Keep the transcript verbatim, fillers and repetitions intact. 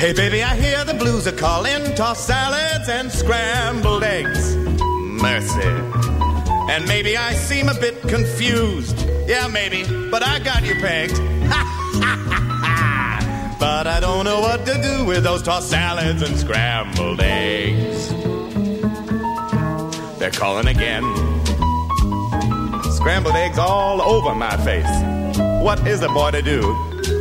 Hey, baby, I hear the blues are calling. Tossed salads and scrambled eggs. Mercy. And maybe I seem a bit confused. Yeah, maybe, but I got you pegged. But I don't know what to do with those tossed salads and scrambled eggs. They're calling again. Scrambled eggs all over my face. What is a boy to do?